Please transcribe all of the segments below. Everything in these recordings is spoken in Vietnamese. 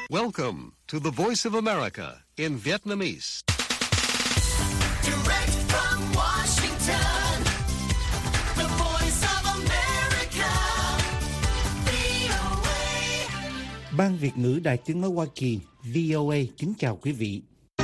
Welcome to the Voice of America in Vietnamese. Direct from Washington, the Voice of America, VOA. Ban Việt ngữ Đài Tiếng nói Hoa Kỳ, VOA kính chào quý vị.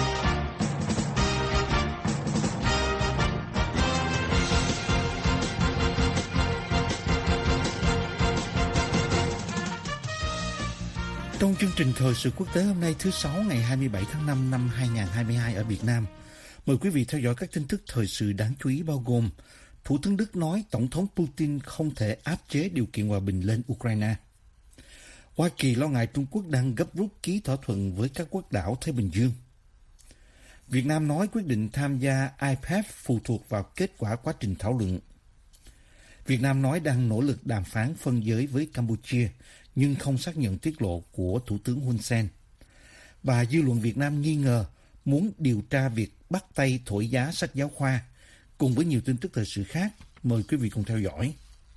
Trong chương trình thời sự quốc tế hôm nay thứ Sáu ngày 27 tháng 5 năm 2022 ở Việt Nam, mời quý vị theo dõi các tin tức thời sự đáng chú ý bao gồm: Thủ tướng Đức nói Tổng thống Putin không thể áp chế điều kiện hòa bình lên Ukraine. Hoa Kỳ lo ngại Trung Quốc đang gấp rút ký thỏa thuận với các quốc đảo Thái Bình Dương. Việt Nam nói quyết định tham gia IPEF phụ thuộc vào kết quả quá trình thảo luận. Việt Nam nói đang nỗ lực đàm phán phân giới với Campuchia, nhưng không xác nhận tiết lộ của Thủ tướng Hun Sen. Và dư luận Việt Nam nghi ngờ muốn điều tra việc bắt tay thổi giá sách giáo khoa, cùng với nhiều tin tức thời sự khác. Mời quý vị cùng theo dõi.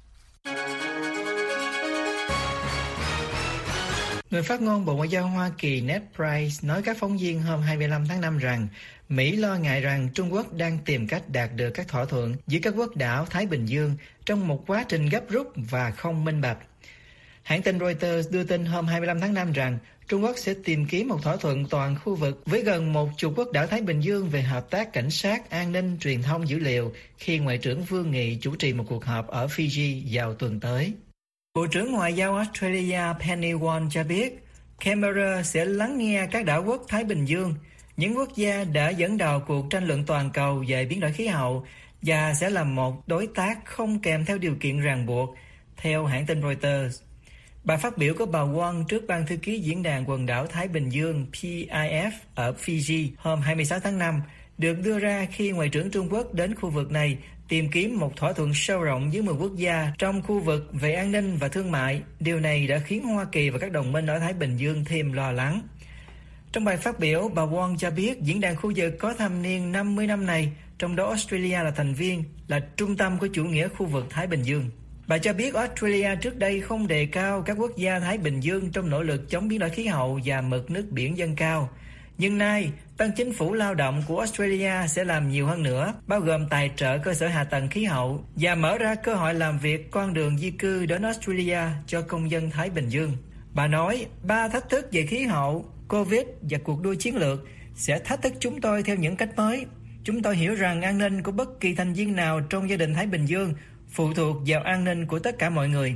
Người phát ngôn Bộ Ngoại giao Hoa Kỳ Ned Price nói các phóng viên hôm 25 tháng 5 rằng Mỹ lo ngại rằng Trung Quốc đang tìm cách đạt được các thỏa thuận giữa các quốc đảo Thái Bình Dương trong một quá trình gấp rút và không minh bạch. Hãng tin Reuters đưa tin hôm 25 tháng 5 rằng Trung Quốc sẽ tìm kiếm một thỏa thuận toàn khu vực với gần 10 quốc đảo Thái Bình Dương về hợp tác cảnh sát, an ninh, truyền thông dữ liệu khi Ngoại trưởng Vương Nghị chủ trì một cuộc họp ở Fiji vào tuần tới. Bộ trưởng Ngoại giao Australia Penny Wong cho biết Canberra sẽ lắng nghe các đảo quốc Thái Bình Dương, những quốc gia đã dẫn đầu cuộc tranh luận toàn cầu về biến đổi khí hậu, và sẽ là một đối tác không kèm theo điều kiện ràng buộc, theo hãng tin Reuters. Bài phát biểu của bà Wong trước Ban Thư ký Diễn đàn Quần đảo Thái Bình Dương PIF ở Fiji hôm 26 tháng 5 được đưa ra khi Ngoại trưởng Trung Quốc đến khu vực này tìm kiếm một thỏa thuận sâu rộng với 10 quốc gia trong khu vực về an ninh và thương mại. Điều này đã khiến Hoa Kỳ và các đồng minh ở Thái Bình Dương thêm lo lắng. Trong bài phát biểu, bà Wong cho biết diễn đàn khu vực có thâm niên 50 năm này, trong đó Australia là thành viên, là trung tâm của chủ nghĩa khu vực Thái Bình Dương. Bà cho biết Australia trước đây không đề cao các quốc gia Thái Bình Dương trong nỗ lực chống biến đổi khí hậu và mực nước biển dâng cao. Nhưng nay, Ban Chính phủ Lao động của Australia sẽ làm nhiều hơn nữa, bao gồm tài trợ cơ sở hạ tầng khí hậu và mở ra cơ hội làm việc con đường di cư đến Australia cho công dân Thái Bình Dương. Bà nói, 3 thách thức về khí hậu, Covid và cuộc đua chiến lược sẽ thách thức chúng tôi theo những cách mới. Chúng tôi hiểu rằng an ninh của bất kỳ thành viên nào trong gia đình Thái Bình Dương phụ thuộc vào an ninh của tất cả mọi người.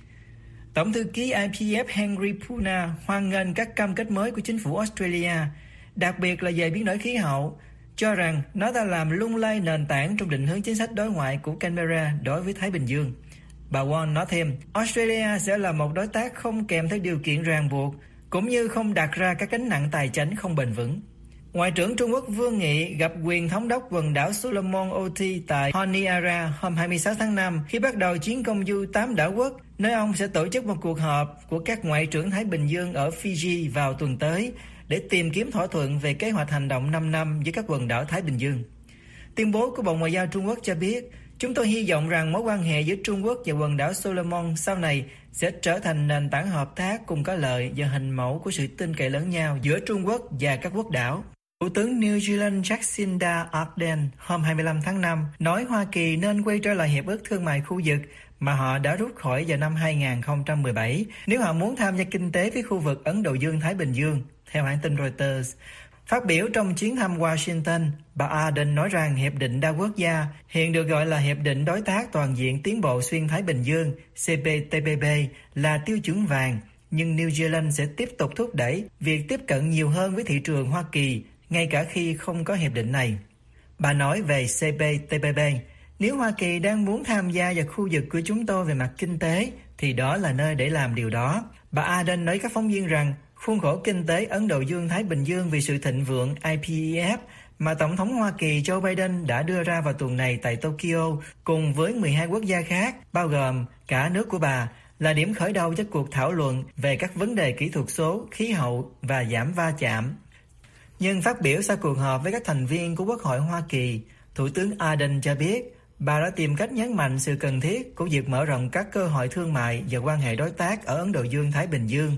Tổng thư ký IPEF Henry Puna hoan nghênh các cam kết mới của chính phủ Australia, đặc biệt là về biến đổi khí hậu, cho rằng nó đã làm lung lay nền tảng trong định hướng chính sách đối ngoại của Canberra đối với Thái Bình Dương. Bà Wong nói thêm, Australia sẽ là một đối tác không kèm theo điều kiện ràng buộc, cũng như không đặt ra các gánh nặng tài chính không bền vững. Ngoại trưởng Trung Quốc Vương Nghị gặp quyền thống đốc quần đảo Solomon Oti tại Honiara hôm 26 tháng 5 khi bắt đầu chuyến công du 8 đảo quốc, nơi ông sẽ tổ chức một cuộc họp của các ngoại trưởng Thái Bình Dương ở Fiji vào tuần tới để tìm kiếm thỏa thuận về kế hoạch hành động 5 năm với các quần đảo Thái Bình Dương. Tuyên bố của Bộ Ngoại giao Trung Quốc cho biết, chúng tôi hy vọng rằng mối quan hệ giữa Trung Quốc và quần đảo Solomon sau này sẽ trở thành nền tảng hợp tác cùng có lợi và hình mẫu của sự tin cậy lẫn nhau giữa Trung Quốc và các quốc đảo. Thủ tướng New Zealand Jacinda Ardern hôm 25 tháng 5 nói Hoa Kỳ nên quay trở lại Hiệp ước Thương mại khu vực mà họ đã rút khỏi vào năm 2017 nếu họ muốn tham gia kinh tế với khu vực Ấn Độ Dương-Thái Bình Dương, theo hãng tin Reuters. Phát biểu trong chuyến thăm Washington, bà Ardern nói rằng Hiệp định đa quốc gia, hiện được gọi là Hiệp định Đối tác Toàn diện Tiến bộ Xuyên Thái Bình Dương, CPTPP, là tiêu chuẩn vàng, nhưng New Zealand sẽ tiếp tục thúc đẩy việc tiếp cận nhiều hơn với thị trường Hoa Kỳ, ngay cả khi không có hiệp định này. Bà nói về CPTPP, nếu Hoa Kỳ đang muốn tham gia vào khu vực của chúng tôi về mặt kinh tế, thì đó là nơi để làm điều đó. Bà Ardern nói các phóng viên rằng khuôn khổ kinh tế Ấn Độ Dương-Thái Bình Dương vì sự thịnh vượng IPEF mà Tổng thống Hoa Kỳ Joe Biden đã đưa ra vào tuần này tại Tokyo cùng với 12 quốc gia khác, bao gồm cả nước của bà, là điểm khởi đầu cho cuộc thảo luận về các vấn đề kỹ thuật số, khí hậu và giảm va chạm. Nhưng phát biểu sau cuộc họp với các thành viên của Quốc hội Hoa Kỳ, Thủ tướng Ardern cho biết bà đã tìm cách nhấn mạnh sự cần thiết của việc mở rộng các cơ hội thương mại và quan hệ đối tác ở Ấn Độ Dương-Thái Bình Dương.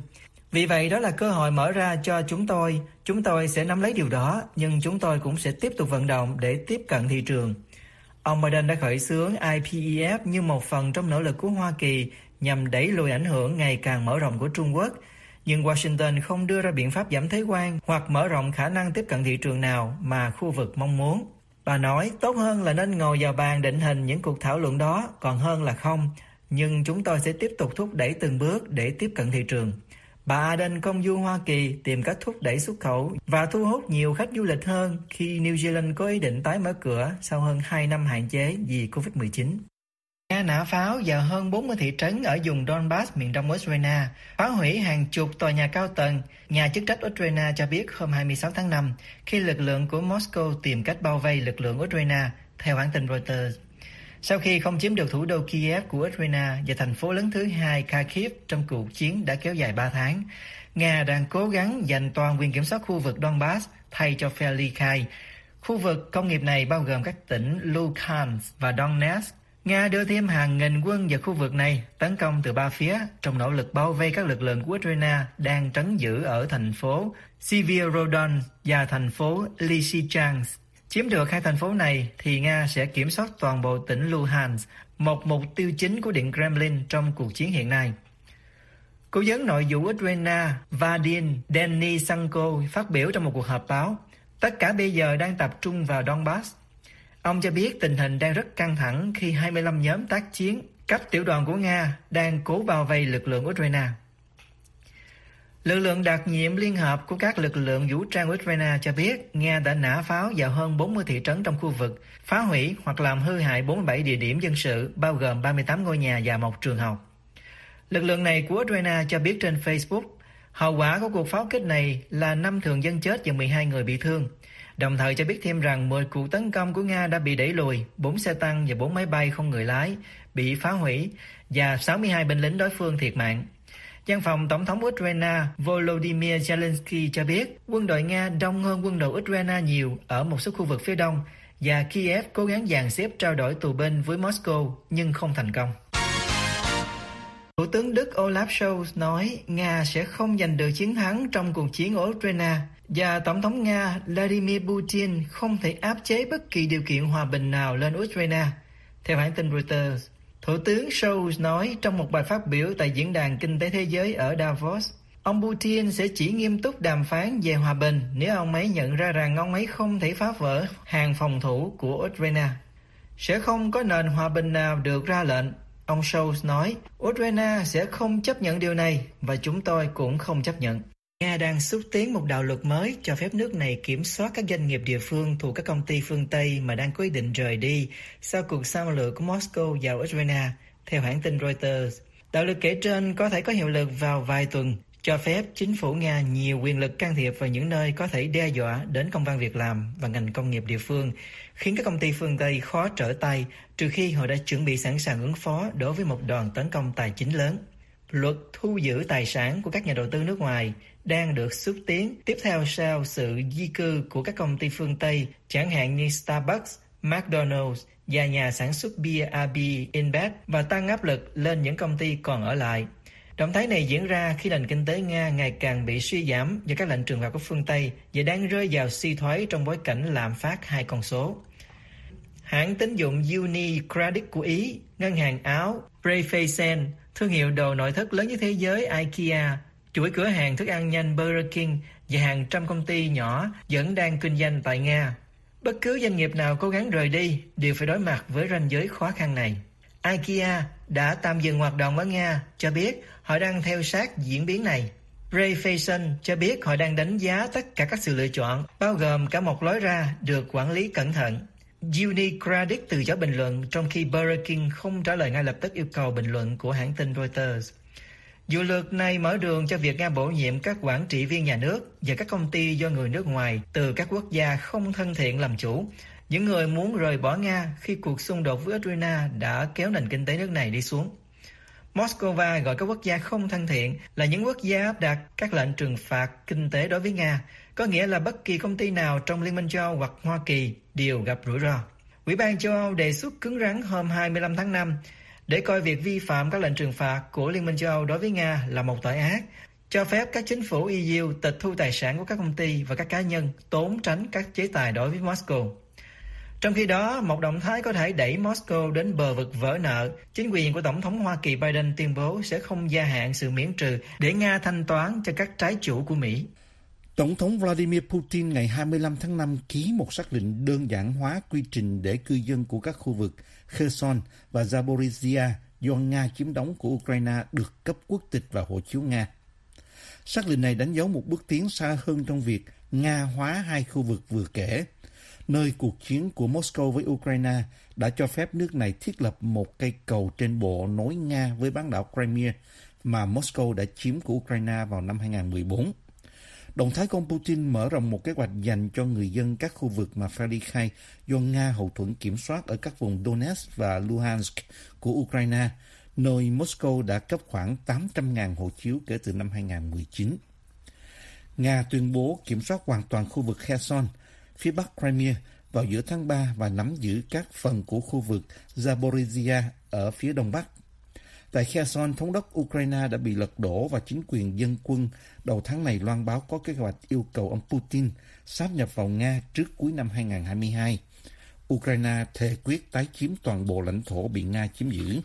Vì vậy đó là cơ hội mở ra cho chúng tôi sẽ nắm lấy điều đó, nhưng chúng tôi cũng sẽ tiếp tục vận động để tiếp cận thị trường. Ông Biden đã khởi xướng IPEF như một phần trong nỗ lực của Hoa Kỳ nhằm đẩy lùi ảnh hưởng ngày càng mở rộng của Trung Quốc, nhưng Washington không đưa ra biện pháp giảm thuế quan hoặc mở rộng khả năng tiếp cận thị trường nào mà khu vực mong muốn. Bà nói tốt hơn là nên ngồi vào bàn định hình những cuộc thảo luận đó còn hơn là không, nhưng chúng tôi sẽ tiếp tục thúc đẩy từng bước để tiếp cận thị trường. Bà Ardern công du Hoa Kỳ tìm cách thúc đẩy xuất khẩu và thu hút nhiều khách du lịch hơn khi New Zealand có ý định tái mở cửa sau hơn 2 năm hạn chế vì Covid-19. Nga nã pháo vào hơn 40 thị trấn ở vùng Donbass miền đông Ukraine, phá hủy hàng chục tòa nhà cao tầng. Nhà chức trách Ukraine cho biết hôm 26 tháng 5 khi lực lượng của Moscow tìm cách bao vây lực lượng Ukraine, theo hãng tin Reuters. Sau khi không chiếm được thủ đô Kiev của Ukraine và thành phố lớn thứ hai Kharkiv trong cuộc chiến đã kéo dài 3 tháng, Nga đang cố gắng giành toàn quyền kiểm soát khu vực Donbass thay cho phe ly khai. Khu vực công nghiệp này bao gồm các tỉnh Luhansk và Donetsk. Nga đưa thêm hàng nghìn quân vào khu vực này, tấn công từ 3 phía trong nỗ lực bao vây các lực lượng của Ukraine đang trấn giữ ở thành phố Sievierodon và thành phố Lysychansk. Chiếm được hai thành phố này thì Nga sẽ kiểm soát toàn bộ tỉnh Luhansk, một mục tiêu chính của Điện Kremlin trong cuộc chiến hiện nay. Cố vấn nội vụ Ukraine Vadim Denisenko phát biểu trong một cuộc họp báo, tất cả bây giờ đang tập trung vào Donbass. Ông cho biết tình hình đang rất căng thẳng khi 25 nhóm tác chiến cấp tiểu đoàn của Nga đang cố bao vây lực lượng Ukraine. Lực lượng đặc nhiệm liên hợp của các lực lượng vũ trang Ukraine cho biết Nga đã nã pháo vào hơn 40 thị trấn trong khu vực, phá hủy hoặc làm hư hại 47 địa điểm dân sự, bao gồm 38 ngôi nhà và một trường học. Lực lượng này của Ukraine cho biết trên Facebook, hậu quả của cuộc pháo kích này là 5 thường dân chết và 12 người bị thương. Đồng thời cho biết thêm rằng 10 cuộc tấn công của Nga đã bị đẩy lùi, 4 xe tăng và 4 máy bay không người lái bị phá hủy và 62 binh lính đối phương thiệt mạng. Văn phòng Tổng thống Ukraine Volodymyr Zelensky cho biết quân đội Nga đông hơn quân đội Ukraine nhiều ở một số khu vực phía đông và Kiev cố gắng dàn xếp trao đổi tù binh với Moscow nhưng không thành công. Thủ tướng Đức Olaf Scholz nói Nga sẽ không giành được chiến thắng trong cuộc chiến ở Ukraine và Tổng thống Nga Vladimir Putin không thể áp chế bất kỳ điều kiện hòa bình nào lên Ukraine, theo hãng tin Reuters. Thủ tướng Scholz nói trong một bài phát biểu tại Diễn đàn Kinh tế Thế giới ở Davos, ông Putin sẽ chỉ nghiêm túc đàm phán về hòa bình nếu ông ấy nhận ra rằng ông ấy không thể phá vỡ hàng phòng thủ của Ukraine. Sẽ không có nền hòa bình nào được ra lệnh, ông Scholz nói, Ukraine sẽ không chấp nhận điều này và chúng tôi cũng không chấp nhận. Nga đang xúc tiến một đạo luật mới cho phép nước này kiểm soát các doanh nghiệp địa phương thuộc các công ty phương Tây mà đang có ý định rời đi sau cuộc xâm lược của Moscow vào Ukraine, theo hãng tin Reuters. Đạo luật kể trên có thể có hiệu lực vào vài tuần, cho phép chính phủ Nga nhiều quyền lực can thiệp vào những nơi có thể đe dọa đến công ăn việc làm và ngành công nghiệp địa phương, khiến các công ty phương Tây khó trở tay trừ khi họ đã chuẩn bị sẵn sàng ứng phó đối với một đòn tấn công tài chính lớn. Luật thu giữ tài sản của các nhà đầu tư nước ngoài đang được xúc tiến tiếp theo sau sự di cư của các công ty phương Tây, chẳng hạn như Starbucks, McDonald's và nhà sản xuất bia AB InBev, và tăng áp lực lên những công ty còn ở lại. Động thái này diễn ra khi nền kinh tế Nga ngày càng bị suy giảm do các lệnh trừng phạt của phương Tây và đang rơi vào suy thoái trong bối cảnh lạm phát 2 con số. Hãng tín dụng UniCredit của Ý, ngân hàng Áo Raiffeisen, thương hiệu đồ nội thất lớn nhất thế giới IKEA, chuỗi cửa hàng thức ăn nhanh Burger King và hàng trăm công ty nhỏ vẫn đang kinh doanh tại Nga. Bất cứ doanh nghiệp nào cố gắng rời đi đều phải đối mặt với ranh giới khó khăn này. IKEA đã tạm dừng hoạt động ở Nga, cho biết họ đang theo sát diễn biến này. Raiffeisen cho biết họ đang đánh giá tất cả các sự lựa chọn, bao gồm cả một lối ra được quản lý cẩn thận. UniCredit từ chối bình luận, trong khi Burger King không trả lời ngay lập tức yêu cầu bình luận của hãng tin Reuters. Dự luật này mở đường cho việc Nga bổ nhiệm các quản trị viên nhà nước và các công ty do người nước ngoài từ các quốc gia không thân thiện làm chủ, những người muốn rời bỏ Nga khi cuộc xung đột với Ukraine đã kéo nền kinh tế nước này đi xuống. Moscow gọi các quốc gia không thân thiện là những quốc gia áp đặt các lệnh trừng phạt kinh tế đối với Nga, có nghĩa là bất kỳ công ty nào trong Liên minh châu Âu hoặc Hoa Kỳ đều gặp rủi ro. Ủy ban châu Âu đề xuất cứng rắn hôm 25 tháng 5 để coi việc vi phạm các lệnh trừng phạt của Liên minh châu Âu đối với Nga là một tội ác, cho phép các chính phủ EU tịch thu tài sản của các công ty và các cá nhân, trốn tránh các chế tài đối với Moscow. Trong khi đó, một động thái có thể đẩy Moscow đến bờ vực vỡ nợ, chính quyền của Tổng thống Hoa Kỳ Biden tuyên bố sẽ không gia hạn sự miễn trừ để Nga thanh toán cho các trái chủ của Mỹ. Tổng thống Vladimir Putin ngày 25 tháng 5 ký một sắc lệnh đơn giản hóa quy trình để cư dân của các khu vực Kherson và Zaporizhia do Nga chiếm đóng của Ukraine được cấp quốc tịch và hộ chiếu Nga. Sắc lệnh này đánh dấu một bước tiến xa hơn trong việc Nga hóa hai khu vực vừa kể, nơi cuộc chiến của Moscow với Ukraine đã cho phép nước này thiết lập một cây cầu trên bộ nối Nga với bán đảo Crimea mà Moscow đã chiếm của Ukraine vào năm 2014. Động thái của ông Putin mở rộng một kế hoạch dành cho người dân các khu vực mà Freddy khai do Nga hậu thuẫn kiểm soát ở các vùng Donetsk và Luhansk của Ukraine, nơi Moscow đã cấp khoảng 800.000 hộ chiếu kể từ năm 2019. Nga tuyên bố kiểm soát hoàn toàn khu vực Kherson, phía bắc Crimea vào giữa tháng 3 và nắm giữ các phần của khu vực Zaporizhia ở phía đông bắc. Tại Kherson, thống đốc Ukraine đã bị lật đổ và chính quyền dân quân đầu tháng này loan báo có kế hoạch yêu cầu ông Putin sáp nhập vào Nga trước cuối năm 2022. Ukraine thề quyết tái chiếm toàn bộ lãnh thổ bị Nga chiếm giữ.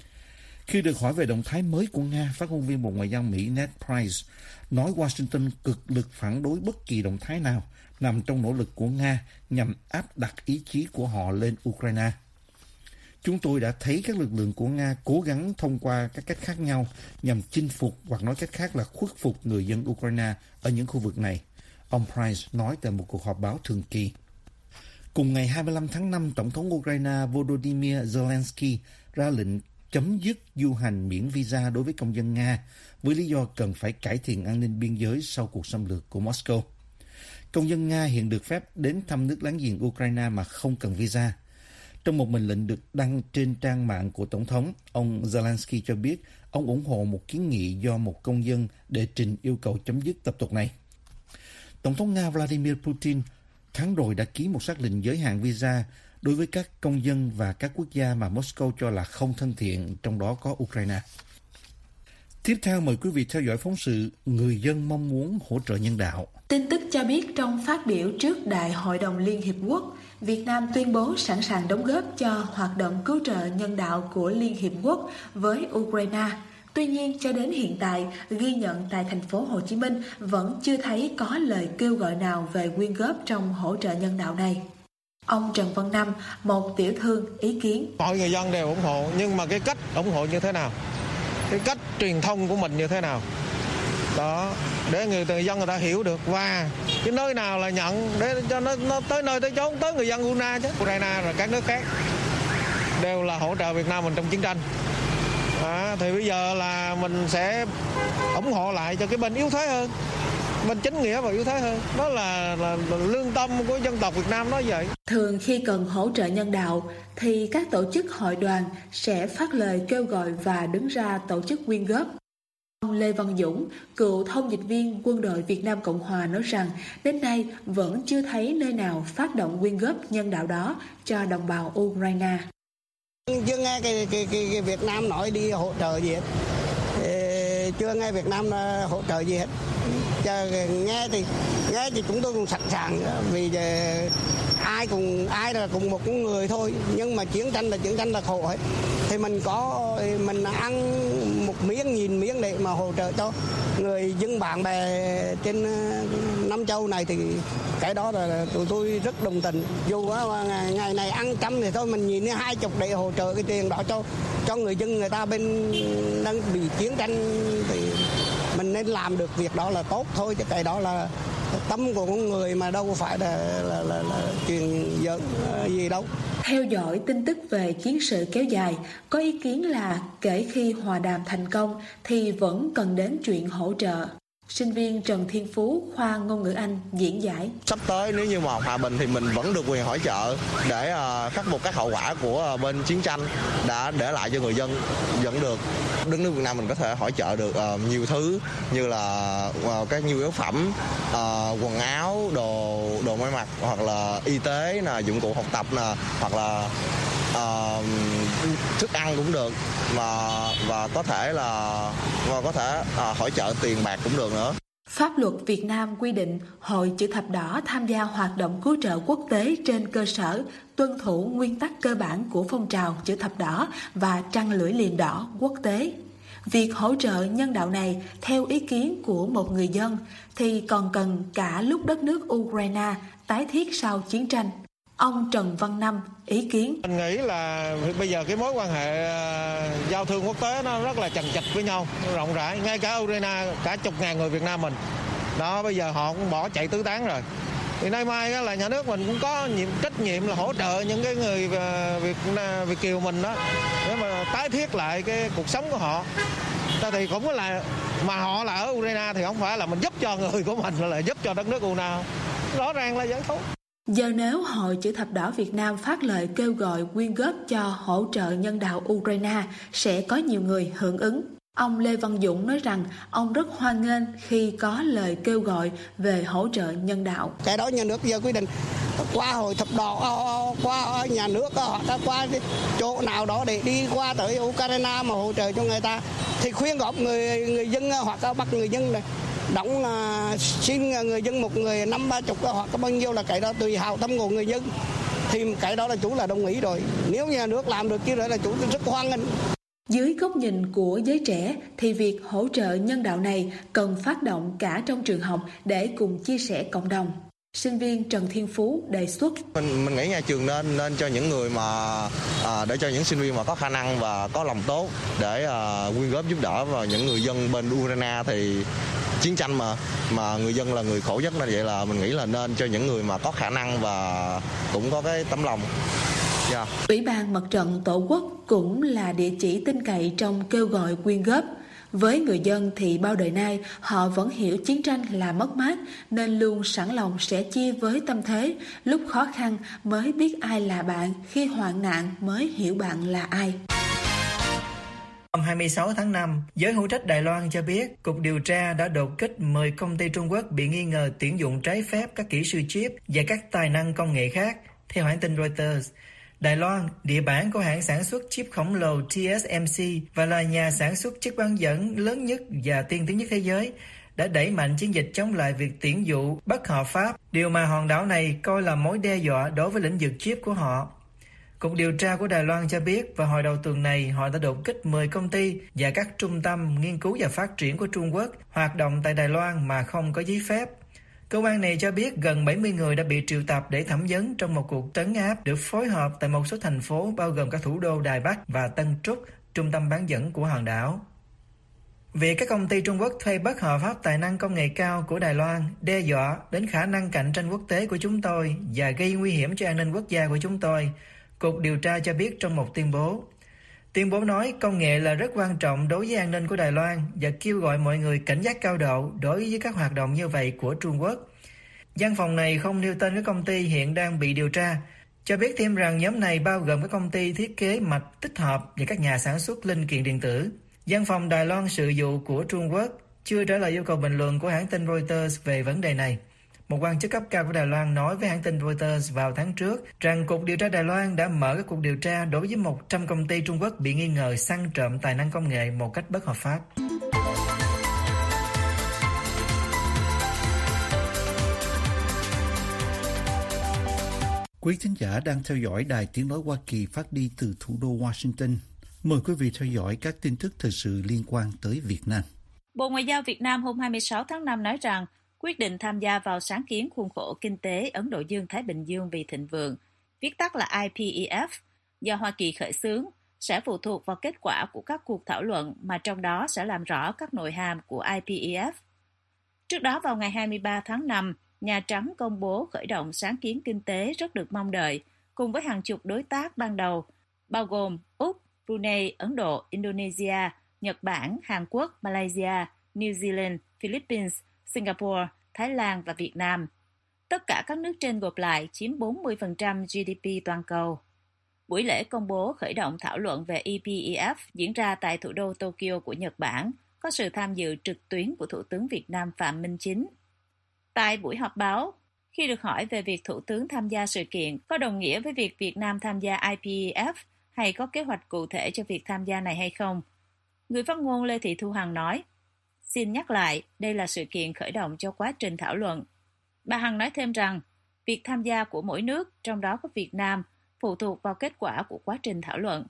Khi được hỏi về động thái mới của Nga, phát ngôn viên Bộ Ngoại giao Mỹ Ned Price nói Washington cực lực phản đối bất kỳ động thái nào nằm trong nỗ lực của Nga nhằm áp đặt ý chí của họ lên Ukraine. Chúng tôi đã thấy các lực lượng của Nga cố gắng thông qua các cách khác nhau nhằm chinh phục hoặc nói cách khác là khuất phục người dân Ukraine ở những khu vực này, ông Price nói tại một cuộc họp báo thường kỳ. Cùng ngày 25 tháng 5, Tổng thống Ukraine Volodymyr Zelensky ra lệnh chấm dứt du hành miễn visa đối với công dân Nga với lý do cần phải cải thiện an ninh biên giới sau cuộc xâm lược của Moscow. Công dân Nga hiện được phép đến thăm nước láng giềng Ukraine mà không cần visa. Trong một mệnh lệnh được đăng trên trang mạng của Tổng thống, ông Zelensky cho biết ông ủng hộ một kiến nghị do một công dân đệ trình yêu cầu chấm dứt tập tục này. Tổng thống Nga Vladimir Putin tháng rồi đã ký một sắc lệnh giới hạn visa đối với các công dân và các quốc gia mà Moscow cho là không thân thiện, trong đó có Ukraine. Tiếp theo mời quý vị theo dõi phóng sự Người dân mong muốn hỗ trợ nhân đạo. Tin tức cho biết trong phát biểu trước Đại hội đồng Liên Hiệp Quốc, Việt Nam tuyên bố sẵn sàng đóng góp cho hoạt động cứu trợ nhân đạo của Liên Hiệp Quốc với Ukraine. Tuy nhiên, cho đến hiện tại, ghi nhận tại thành phố Hồ Chí Minh vẫn chưa thấy có lời kêu gọi nào về quyên góp trong hỗ trợ nhân đạo này. Ông Trần Văn Năm, một tiểu thương, ý kiến. Mọi người dân đều ủng hộ, nhưng mà cái cách ủng hộ như thế nào? Cái cách truyền thông của mình như thế nào? Đó, để người dân người ta hiểu được, và cái nơi nào là nhận để cho nó tới nơi tới chốn, tới người dân Ukraine chứ. Ukraine rồi các nước khác đều là hỗ trợ Việt Nam mình trong chiến tranh. Thì bây giờ là mình sẽ ủng hộ lại cho cái bên yếu thế hơn, bên chính nghĩa và yếu thế hơn. Đó là lương tâm của dân tộc Việt Nam nói vậy. Thường khi cần hỗ trợ nhân đạo thì các tổ chức hội đoàn sẽ phát lời kêu gọi và đứng ra tổ chức quyên góp. Ông Lê Văn Dũng, cựu thông dịch viên Quân đội Việt Nam Cộng Hòa nói rằng đến nay vẫn chưa thấy nơi nào phát động quyên góp nhân đạo đó cho đồng bào Ukraine. Chưa nghe cái Việt Nam nói đi hỗ trợ gì hết. Chưa nghe Việt Nam hỗ trợ gì hết. Nghe thì chúng tôi cũng sẵn sàng, vì ai là cùng một người thôi, nhưng mà chiến tranh là khổ hết. Thì mình ăn một miếng nhìn miếng để mà hỗ trợ cho người dân bạn bè trên Nam Châu này, thì cái đó là tụi tôi rất đồng tình. Dù ngày này ăn trăm thì thôi, mình nhìn thấy 20 để hỗ trợ cái tiền đó cho người dân người ta bên đang bị chiến tranh, thì mình nên làm được việc đó là tốt thôi, chứ cái đó là tâm của con người mà đâu phải là chuyện giỡn gì đâu. Theo dõi tin tức về chiến sự kéo dài, có ý kiến là kể khi hòa đàm thành công thì vẫn cần đến chuyện hỗ trợ. Sinh viên Trần Thiên Phú, khoa ngôn ngữ Anh diễn giải. Sắp tới nếu như mà hòa bình thì mình vẫn được quyền hỗ trợ để khắc phục các hậu quả của bên chiến tranh đã để lại cho người dân vẫn được. Đất nước Việt Nam mình có thể hỗ trợ được nhiều thứ như là các nhu yếu phẩm, quần áo, đồ may mặc, hoặc là y tế, dụng cụ học tập, hoặc là thức ăn cũng được và có thể hỗ trợ tiền bạc cũng được nữa. Pháp luật Việt Nam quy định Hội Chữ Thập Đỏ tham gia hoạt động cứu trợ quốc tế trên cơ sở tuân thủ nguyên tắc cơ bản của phong trào Chữ Thập Đỏ và Trăng Lưỡi Liềm Đỏ quốc tế. Việc hỗ trợ nhân đạo này, theo ý kiến của một người dân, thì còn cần cả lúc đất nước Ukraine tái thiết sau chiến tranh. Ông Trần Văn Năm ý kiến. Mình nghĩ là bây giờ cái mối quan hệ giao thương quốc tế nó rất là chằng chịt với nhau, rộng rãi. Ngay cả Ukraine, cả chục ngàn người Việt Nam mình. Đó, bây giờ họ cũng bỏ chạy tứ tán rồi. Thì nay mai là nhà nước mình cũng có trách nhiệm là hỗ trợ những cái người Việt kiều mình đó, để mà tái thiết lại cái cuộc sống của họ. Thì cũng là mà họ là ở Ukraine thì không phải là mình giúp cho người của mình, là giúp cho đất nước Ukraine. Rõ ràng là vậy thôi. Giờ nếu Hội Chữ Thập Đỏ Việt Nam phát lời kêu gọi quyên góp cho hỗ trợ nhân đạo Ukraine, sẽ có nhiều người hưởng ứng. Ông Lê Văn Dũng nói rằng ông rất hoan nghênh khi có lời kêu gọi về hỗ trợ nhân đạo. Cái đó nhà nước giờ quy định qua Hội Thập Đỏ, qua nhà nước họ đã qua chỗ nào đó để đi qua tới Ukraine mà hỗ trợ cho người ta, thì khuyên góp người dân hoặc bắt người dân này đóng xin người dân một người 50-30 hoặc có bao nhiêu là cái đó tùy hào tâm của người dân, thì cái đó là chủ là đồng ý rồi. Nếu nhà nước làm được chứ là chủ rất hoan nghênh. Dưới góc nhìn của giới trẻ thì việc hỗ trợ nhân đạo này cần phát động cả trong trường học để cùng chia sẻ cộng đồng. Sinh viên Trần Thiên Phú đề xuất. Mình nghĩ nhà trường nên cho những người mà để cho những sinh viên mà có khả năng và có lòng tốt để quyên góp giúp đỡ vào những người dân bên Ukraine. Thì chiến tranh mà người dân là người khổ nhất, nên vậy là mình nghĩ là nên cho những người mà có khả năng và cũng có cái tấm lòng. Yeah. Ủy ban Mặt trận Tổ quốc cũng là địa chỉ tin cậy trong kêu gọi quyên góp. Với người dân thì bao đời nay họ vẫn hiểu chiến tranh là mất mát, nên luôn sẵn lòng sẽ chia với tâm thế. Lúc khó khăn mới biết ai là bạn, khi hoạn nạn mới hiểu bạn là ai. Hôm 26 tháng 5, giới hữu trách Đài Loan cho biết Cục Điều tra đã đột kích 10 công ty Trung Quốc bị nghi ngờ tuyển dụng trái phép các kỹ sư chip và các tài năng công nghệ khác. Theo hãng tin Reuters, Đài Loan, địa bản của hãng sản xuất chip khổng lồ TSMC và là nhà sản xuất chip bán dẫn lớn nhất và tiên tiến nhất thế giới, đã đẩy mạnh chiến dịch chống lại việc tuyển dụng bất hợp pháp, điều mà hòn đảo này coi là mối đe dọa đối với lĩnh vực chip của họ. Cục điều tra của Đài Loan cho biết vào hồi đầu tuần này họ đã đột kích 10 công ty và các trung tâm nghiên cứu và phát triển của Trung Quốc hoạt động tại Đài Loan mà không có giấy phép. Cơ quan này cho biết gần 70 người đã bị triệu tập để thẩm vấn trong một cuộc trấn áp được phối hợp tại một số thành phố bao gồm các thủ đô Đài Bắc và Tân Trúc, trung tâm bán dẫn của hòn đảo. Việc các công ty Trung Quốc thuê bất hợp pháp tài năng công nghệ cao của Đài Loan đe dọa đến khả năng cạnh tranh quốc tế của chúng tôi và gây nguy hiểm cho an ninh quốc gia của chúng tôi, Cục điều tra cho biết trong một tuyên bố. Tuyên bố nói công nghệ là rất quan trọng đối với an ninh của Đài Loan và kêu gọi mọi người cảnh giác cao độ đối với các hoạt động như vậy của Trung Quốc. Văn phòng này không nêu tên các công ty hiện đang bị điều tra, cho biết thêm rằng nhóm này bao gồm các công ty thiết kế mạch tích hợp và các nhà sản xuất linh kiện điện tử. Văn phòng Đài Loan sự vụ của Trung Quốc chưa trả lời yêu cầu bình luận của hãng tin Reuters về vấn đề này. Một quan chức cấp cao của Đài Loan nói với hãng tin Reuters vào tháng trước rằng Cục Điều tra Đài Loan đã mở các cuộc điều tra đối với 100 công ty Trung Quốc bị nghi ngờ săn trộm tài năng công nghệ một cách bất hợp pháp. Quý thính giả đang theo dõi Đài Tiếng Nói Hoa Kỳ phát đi từ thủ đô Washington. Mời quý vị theo dõi các tin tức thời sự liên quan tới Việt Nam. Bộ Ngoại giao Việt Nam hôm 26 tháng 5 nói rằng quyết định tham gia vào sáng kiến khuôn khổ kinh tế Ấn Độ Dương-Thái Bình Dương vì thịnh vượng, viết tắt là IPEF, do Hoa Kỳ khởi xướng, sẽ phụ thuộc vào kết quả của các cuộc thảo luận mà trong đó sẽ làm rõ các nội hàm của IPEF. Trước đó vào ngày 23 tháng 5, Nhà Trắng công bố khởi động sáng kiến kinh tế rất được mong đợi, cùng với hàng chục đối tác ban đầu, bao gồm Úc, Brunei, Ấn Độ, Indonesia, Nhật Bản, Hàn Quốc, Malaysia, New Zealand, Philippines, Singapore, Thái Lan và Việt Nam. Tất cả các nước trên gộp lại chiếm 40% GDP toàn cầu. Buổi lễ công bố khởi động thảo luận về IPEF diễn ra tại thủ đô Tokyo của Nhật Bản, có sự tham dự trực tuyến của Thủ tướng Việt Nam Phạm Minh Chính. Tại buổi họp báo, Khi được hỏi về việc Thủ tướng tham gia sự kiện có đồng nghĩa với việc Việt Nam tham gia IPEF hay có kế hoạch cụ thể cho việc tham gia này hay không, người phát ngôn Lê Thị Thu Hằng nói, xin nhắc lại, đây là sự kiện khởi động cho quá trình thảo luận. Bà Hằng nói thêm rằng, việc tham gia của mỗi nước, trong đó có Việt Nam, phụ thuộc vào kết quả của quá trình thảo luận.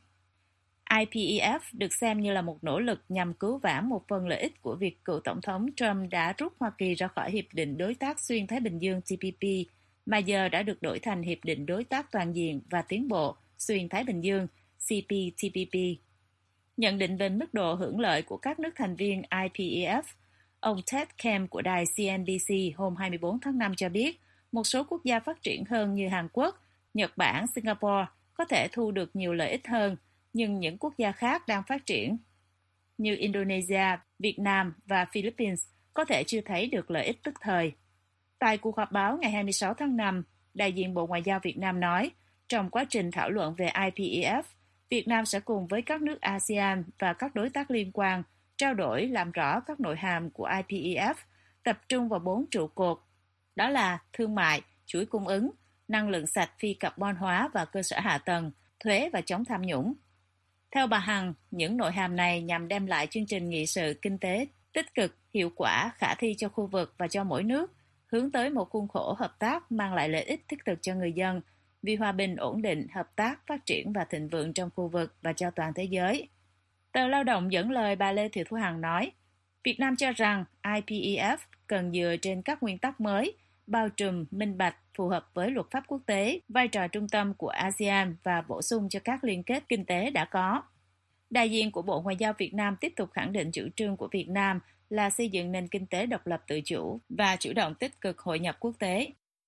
IPEF được xem như là một nỗ lực nhằm cứu vãn một phần lợi ích của việc cựu Tổng thống Trump đã rút Hoa Kỳ ra khỏi Hiệp định Đối tác Xuyên Thái Bình Dương TPP, mà giờ đã được đổi thành Hiệp định Đối tác Toàn diện và Tiến bộ Xuyên Thái Bình Dương CPTPP. Nhận định về mức độ hưởng lợi của các nước thành viên IPEF, ông Ted Kemp của đài CNBC hôm 24 tháng 5 cho biết, một số quốc gia phát triển hơn như Hàn Quốc, Nhật Bản, Singapore có thể thu được nhiều lợi ích hơn, nhưng những quốc gia khác đang phát triển như Indonesia, Việt Nam và Philippines có thể chưa thấy được lợi ích tức thời. Tại cuộc họp báo ngày 26 tháng 5, đại diện Bộ Ngoại giao Việt Nam nói, trong quá trình thảo luận về IPEF, Việt Nam sẽ cùng với các nước ASEAN và các đối tác liên quan trao đổi làm rõ các nội hàm của IPEF, tập trung vào 4 trụ cột, đó là thương mại, chuỗi cung ứng, năng lượng sạch phi carbon hóa và cơ sở hạ tầng, thuế và chống tham nhũng. Theo bà Hằng, những nội hàm này nhằm đem lại chương trình nghị sự kinh tế tích cực, hiệu quả, khả thi cho khu vực và cho mỗi nước, hướng tới một khuôn khổ hợp tác mang lại lợi ích thiết thực cho người dân, vì hòa bình, ổn định, hợp tác, phát triển và thịnh vượng trong khu vực và cho toàn thế giới. Tờ Lao động dẫn lời bà Lê Thị Thu Hằng nói, Việt Nam cho rằng IPEF cần dựa trên các nguyên tắc mới, bao trùm, minh bạch, phù hợp với luật pháp quốc tế, vai trò trung tâm của ASEAN và bổ sung cho các liên kết kinh tế đã có. Đại diện của Bộ Ngoại giao Việt Nam tiếp tục khẳng định chủ trương của Việt Nam là xây dựng nền kinh tế độc lập tự chủ và chủ động tích cực hội nhập quốc tế.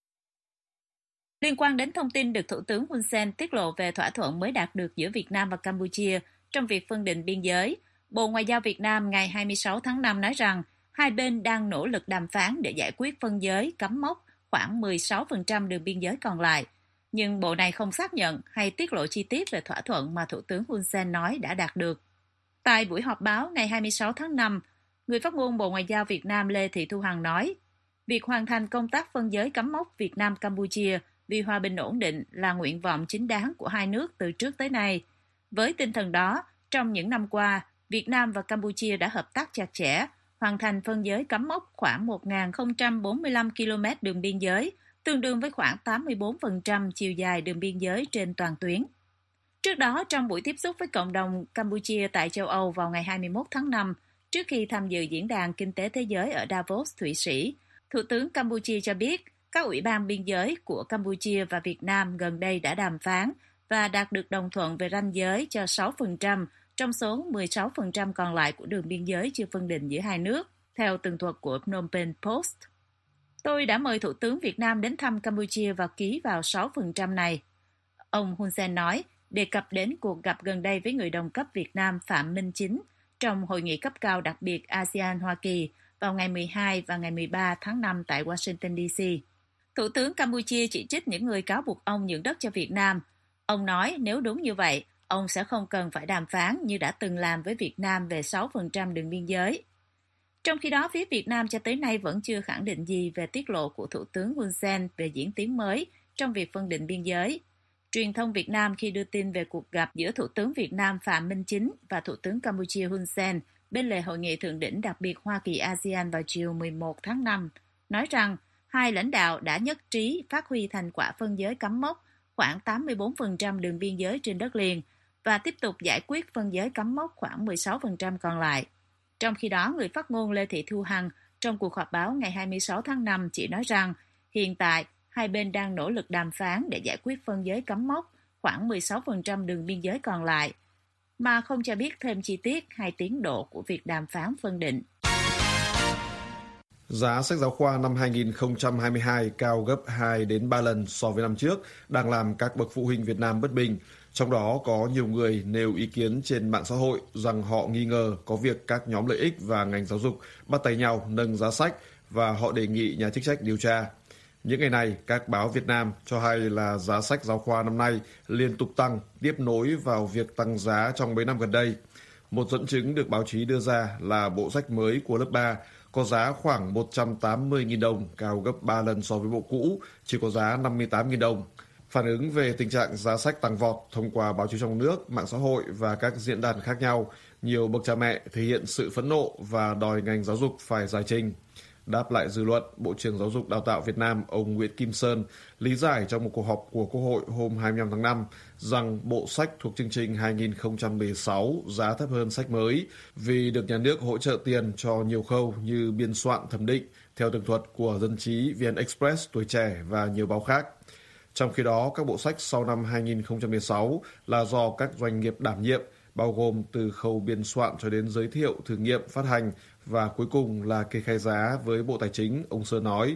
Liên quan đến thông tin được Thủ tướng Hun Sen tiết lộ về thỏa thuận mới đạt được giữa Việt Nam và Campuchia trong việc phân định biên giới, Bộ Ngoại giao Việt Nam ngày 26 tháng 5 nói rằng hai bên đang nỗ lực đàm phán để giải quyết phân giới cắm mốc khoảng 16% đường biên giới còn lại, nhưng Bộ này không xác nhận hay tiết lộ chi tiết về thỏa thuận mà Thủ tướng Hun Sen nói đã đạt được. Tại buổi họp báo ngày 26 tháng 5, người phát ngôn Bộ Ngoại giao Việt Nam Lê Thị Thu Hằng nói, việc hoàn thành công tác phân giới cắm mốc Việt Nam-Campuchia vì hòa bình ổn định là nguyện vọng chính đáng của hai nước từ trước tới nay. Với tinh thần đó, trong những năm qua, Việt Nam và Campuchia đã hợp tác chặt chẽ, hoàn thành phân giới cắm mốc khoảng 1.045 km đường biên giới, tương đương với khoảng 84% chiều dài đường biên giới trên toàn tuyến. Trước đó, trong buổi tiếp xúc với cộng đồng Campuchia tại châu Âu vào ngày 21 tháng 5, trước khi tham dự Diễn đàn Kinh tế Thế giới ở Davos, Thụy Sĩ, Thủ tướng Campuchia cho biết các ủy ban biên giới của Campuchia và Việt Nam gần đây đã đàm phán và đạt được đồng thuận về ranh giới cho 6% trong số 16% còn lại của đường biên giới chưa phân định giữa hai nước, theo tường thuật của Phnom Penh Post. Tôi đã mời Thủ tướng Việt Nam đến thăm Campuchia và ký vào 6% này. Ông Hun Sen nói, đề cập đến cuộc gặp gần đây với người đồng cấp Việt Nam Phạm Minh Chính trong hội nghị cấp cao đặc biệt ASEAN-Hoa Kỳ vào ngày 12 và ngày 13 tháng 5 tại Washington, D.C. Thủ tướng Campuchia chỉ trích những người cáo buộc ông nhượng đất cho Việt Nam. Ông nói nếu đúng như vậy, ông sẽ không cần phải đàm phán như đã từng làm với Việt Nam về 6% đường biên giới. Trong khi đó, phía Việt Nam cho tới nay vẫn chưa khẳng định gì về tiết lộ của Thủ tướng Hun Sen về diễn tiến mới trong việc phân định biên giới. Truyền thông Việt Nam khi đưa tin về cuộc gặp giữa Thủ tướng Việt Nam Phạm Minh Chính và Thủ tướng Campuchia Hun Sen bên lề hội nghị thượng đỉnh đặc biệt Hoa Kỳ-ASEAN vào chiều 11 tháng 5, nói rằng hai lãnh đạo đã nhất trí phát huy thành quả phân giới cắm mốc khoảng 84% đường biên giới trên đất liền và tiếp tục giải quyết phân giới cắm mốc khoảng 16% còn lại. Trong khi đó, người phát ngôn Lê Thị Thu Hằng trong cuộc họp báo ngày 26 tháng 5 chỉ nói rằng hiện tại hai bên đang nỗ lực đàm phán để giải quyết phân giới cắm mốc khoảng 16% đường biên giới còn lại, mà không cho biết thêm chi tiết hay tiến độ của việc đàm phán phân định. Giá sách giáo khoa năm 2022 cao gấp 2 đến 3 lần so với năm trước, đang làm các bậc phụ huynh Việt Nam bất bình. Trong đó có nhiều người nêu ý kiến trên mạng xã hội rằng họ nghi ngờ có việc các nhóm lợi ích và ngành giáo dục bắt tay nhau nâng giá sách và họ đề nghị nhà chức trách điều tra. Những ngày này, các báo Việt Nam cho hay là giá sách giáo khoa năm nay liên tục tăng, tiếp nối vào việc tăng giá trong mấy năm gần đây. Một dẫn chứng được báo chí đưa ra là bộ sách mới của lớp 3 có giá khoảng 180.000 đồng, cao gấp 3 lần so với bộ cũ, chỉ có giá 58.000 đồng. Phản ứng về tình trạng giá sách tăng vọt thông qua báo chí trong nước, mạng xã hội và các diễn đàn khác nhau, nhiều bậc cha mẹ thể hiện sự phẫn nộ và đòi ngành giáo dục phải giải trình. Đáp lại dư luận, Bộ trưởng Giáo dục Đào tạo Việt Nam ông Nguyễn Kim Sơn lý giải trong một cuộc họp của Quốc hội hôm 25 tháng 5 rằng bộ sách thuộc chương trình 2016 giá thấp hơn sách mới vì được nhà nước hỗ trợ tiền cho nhiều khâu như biên soạn thẩm định theo tường thuật của Dân trí, VN Express, Tuổi Trẻ và nhiều báo khác. Trong khi đó, các bộ sách sau năm 2016 là do các doanh nghiệp đảm nhiệm, bao gồm từ khâu biên soạn cho đến giới thiệu, thử nghiệm, phát hành và cuối cùng là kê khai giá với Bộ Tài chính, ông Sơn nói.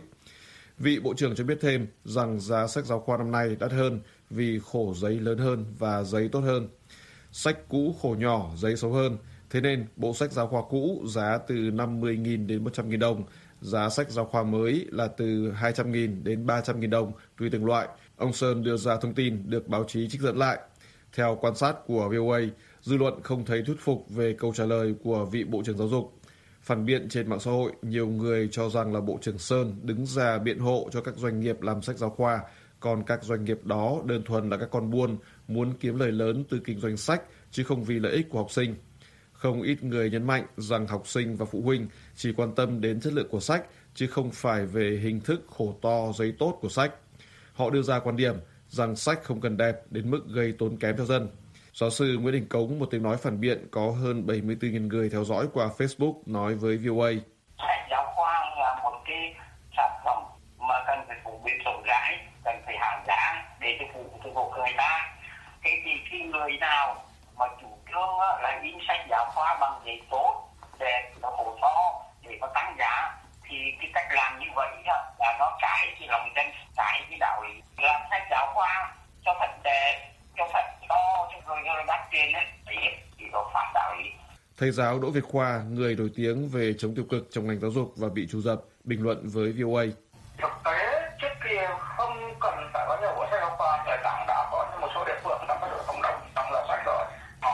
Vị Bộ trưởng cho biết thêm rằng giá sách giáo khoa năm nay đắt hơn vì khổ giấy lớn hơn và giấy tốt hơn. Sách cũ khổ nhỏ, giấy xấu hơn. Thế nên, bộ sách giáo khoa cũ giá từ 50.000 đến 100.000 đồng, giá sách giáo khoa mới là từ 200.000 đến 300.000 đồng tùy từng loại. Ông Sơn đưa ra thông tin được báo chí trích dẫn lại. Theo quan sát của VOA, dư luận không thấy thuyết phục về câu trả lời của vị Bộ trưởng Giáo dục. Phản biện trên mạng xã hội, nhiều người cho rằng là Bộ trưởng Sơn đứng ra biện hộ cho các doanh nghiệp làm sách giáo khoa, còn các doanh nghiệp đó đơn thuần là các con buôn muốn kiếm lời lớn từ kinh doanh sách, chứ không vì lợi ích của học sinh. Không ít người nhấn mạnh rằng học sinh và phụ huynh chỉ quan tâm đến chất lượng của sách, chứ không phải về hình thức khổ to giấy tốt của sách. Họ đưa ra quan điểm rằng sách không cần đẹp đến mức gây tốn kém cho dân. Giáo sư Nguyễn Đình Cống, một tiếng nói phản biện có hơn 74.000 người theo dõi qua Facebook, nói với VOA. Sách giáo khoa là một cái sản phẩm mà cần phải phổ biến rộng rãi, cần phải hạ giá để phục vụ người ta. Thế thì khi người nào mà chủ trương là in sách giáo khoa bằng giấy tốt, đẹp, nó khổ to để có tăng giá, thì cái cách làm như vậy là nó trái cái lòng dân, trái cái đạo lý. Làm sách giáo khoa cho thật đẹp, cho thật to, cho người đắt tiền ấy, thì nó phản đạo lý. Thầy giáo Đỗ Việt Khoa, người nổi tiếng về chống tiêu cực trong ngành giáo dục và bị trù dập, bình luận với VOA. Thực tế trước kia không cần phải có nhiều bộ sách giáo khoa, người ta đã có một số địa phương đã có được cộng đồng trong là sách rồi.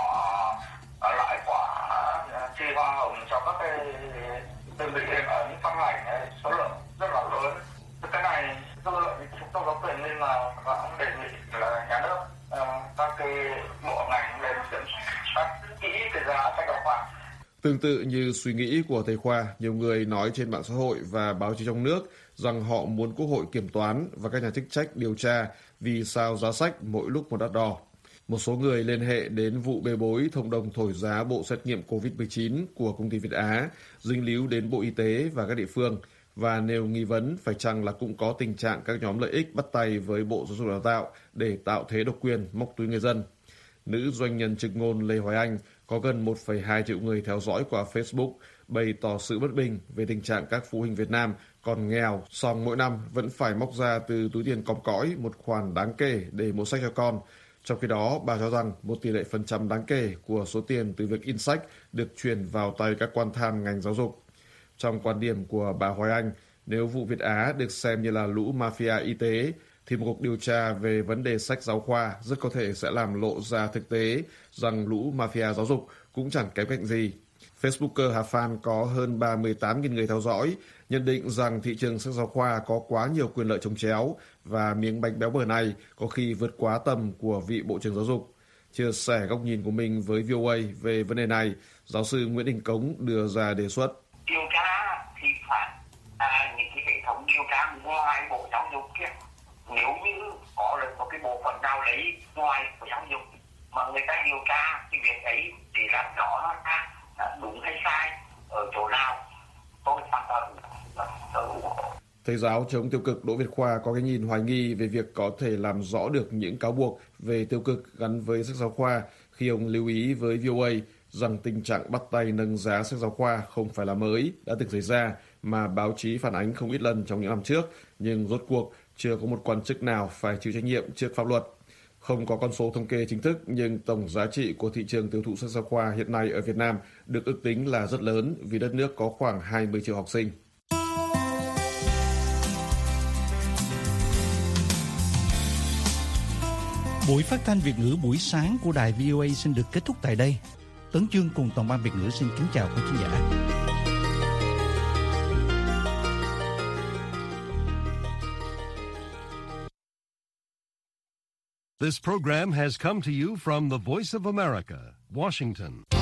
Họ loại quả chi hoa hồng cho các cái đơn vị in ấn phát hành số lượng rất là lớn. Cái này dư luận chúng tôi có quyền nên là vẫn đề nghị là nhà nước các cái bộ ngành lên kiểm soát kỹ cái giá sách giáo khoa. Tương tự như suy nghĩ của thầy Khoa, nhiều người nói trên mạng xã hội và báo chí trong nước rằng họ muốn Quốc hội kiểm toán và các nhà chức trách điều tra vì sao giá sách mỗi lúc một đắt đỏ. Một số người liên hệ đến vụ bê bối thông đồng thổi giá bộ xét nghiệm COVID-19 của công ty Việt Á, dính líu đến Bộ Y tế và các địa phương, và nêu nghi vấn phải chăng là cũng có tình trạng các nhóm lợi ích bắt tay với Bộ Giáo dục Đào tạo để tạo thế độc quyền, móc túi người dân. Nữ doanh nhân trực ngôn Lê Hoài Anh có gần 1,2 triệu người theo dõi qua Facebook, bày tỏ sự bất bình về tình trạng các phụ huynh Việt Nam còn nghèo, song mỗi năm vẫn phải móc ra từ túi tiền còm cõi một khoản đáng kể để mua sách cho con. Trong khi đó, bà cho rằng một tỷ lệ phần trăm đáng kể của số tiền từ việc in sách được chuyển vào tay các quan tham ngành giáo dục. Trong quan điểm của bà Hoài Anh, nếu vụ Việt Á được xem như là lũ mafia y tế, thì một cuộc điều tra về vấn đề sách giáo khoa rất có thể sẽ làm lộ ra thực tế rằng lũ mafia giáo dục cũng chẳng kém cạnh gì. Facebooker Hà Phan có hơn 38.000 người theo dõi, nhận định rằng thị trường sách giáo khoa có quá nhiều quyền lợi chồng chéo và miếng bánh béo bở này có khi vượt quá tầm của vị Bộ trưởng Giáo dục. Chia sẻ góc nhìn của mình với VOA về vấn đề này, giáo sư Nguyễn Đình Cống đưa ra đề xuất. Điều tra thì phải những cái hệ thống điều tra ngoài Bộ Giáo dục kia. Nếu như có được một cái bộ phận nào lấy ngoài Bộ Giáo dục mà người ta điều tra cái việc ấy để làm rõ nó đúng hay sai ở chỗ nào, tôi hoàn toàn ủng hộ. Thầy giáo chống tiêu cực Đỗ Việt Khoa có cái nhìn hoài nghi về việc có thể làm rõ được những cáo buộc về tiêu cực gắn với sách giáo khoa khi ông lưu ý với VOA rằng tình trạng bắt tay nâng giá sách giáo khoa không phải là mới, đã từng xảy ra mà báo chí phản ánh không ít lần trong những năm trước, nhưng rốt cuộc chưa có một quan chức nào phải chịu trách nhiệm trước pháp luật. Không có con số thống kê chính thức, nhưng tổng giá trị của thị trường tiêu thụ sách giáo khoa hiện nay ở Việt Nam được ước tính là rất lớn vì đất nước có khoảng 20 triệu học sinh. Buổi phát thanh Việt ngữ buổi sáng của đài VOA xin được kết thúc tại đây. Tấn Chương cùng toàn ban Việt ngữ xin kính chào quý khán giả. This program has come to you from the Voice of America, Washington.